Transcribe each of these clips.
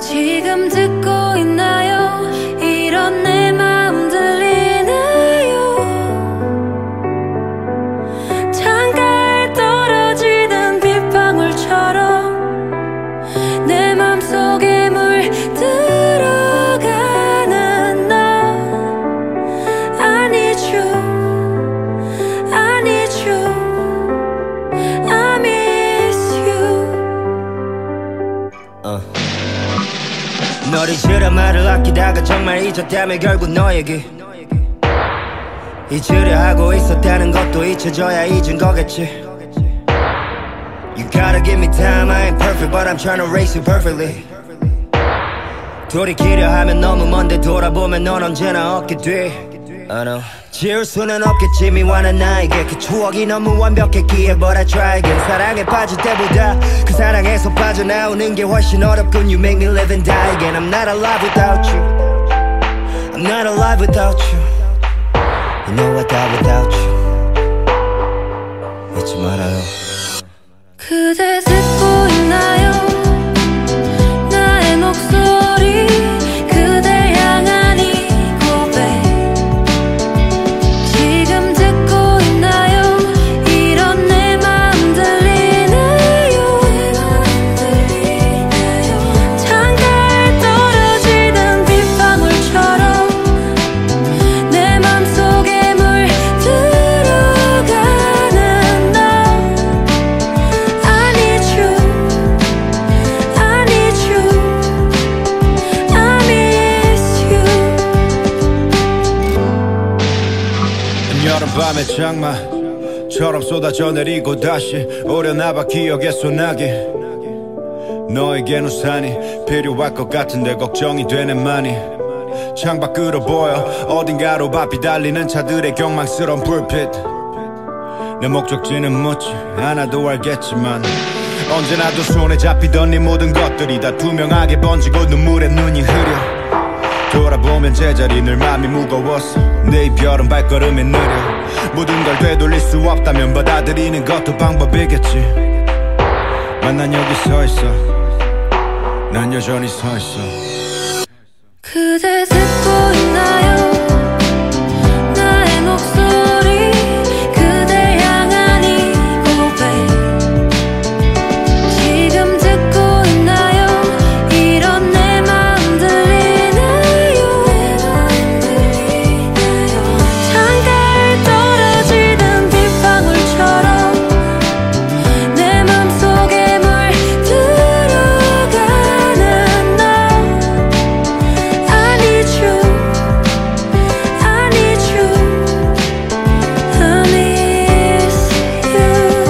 지금 듣고 있나요? 이런 내 마음 들리나요? 창가에 떨어지는 빗방울처럼 내 맘속에 물들어가는 너. I need you, I need you, I miss you. 너를 잊으라 말을 아끼다가 정말 잊었다면 결국 너에게 잊으려 하고 있었다는 것도 잊혀져야 잊은 거겠지. You gotta give me time, I ain't perfect but I'm trying to race you perfectly. 돌이키려 하면 너무 먼데 돌아보면 넌 언제나 얻게 돼. I know. 지울 수는 없겠지 미워하는 나에게 그 추억이 너무 완벽했기에 But I try again. 사랑에 빠질 때보다 그 사랑에서 빠져나오는 게 훨씬 어렵군. You make me live and die again. I'm not alive without you. I'm not alive without you. You know I die without you. 잊지 말아요. 그대 듣고 있나요? 나의 목소리 그댈 향한 이 고백. 지금 듣고 있나요? 이런 내 마음 들리나요? 창가에 떨어지는 빗방울처럼 내 맘속에 물들어가는 너. I need you, I need you, I miss you. 여름밤의 장마처럼 쏟아져 내리고 다시 오려나봐 기억에 소나기. 너에겐 우산이 필요할 것 같은데 걱정이 되네 많이. 창밖으로 보여 어딘가로 바삐 달리는 차들의 경망스러운 불빛. 내 목적지는 묻지 않아도 알겠지만 언제나도 손에 잡히던 네 모든 것들이 다 투명하게 번지고 눈물에 눈이 흐려. 돌아보면 제자리 늘 맘이 무거웠어. 내 이별은 발걸음이 느려. 모든 걸 되돌릴 수 없다면 받아들이는 것도 방법이겠지. 난 여기 서 있어. 난 여전히 서 있어. 그대 듣고 있나요? 나의 목소리 그댈 향한 이 고백. 지금 듣고 있나요? 이런 내 마음 들리나요? 창가에 떨어지는 빗방울처럼 내 맘속에 물들어가는 너. I need you, I need you, I miss you.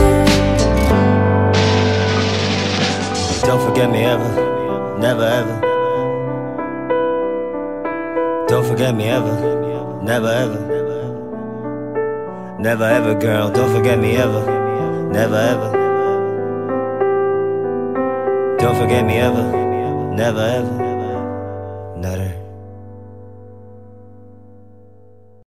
Don't forget me ever, never ever. Don't forget me ever, never ever. Never ever girl, don't forget me ever, never ever. Don't forget me ever, never ever. 나를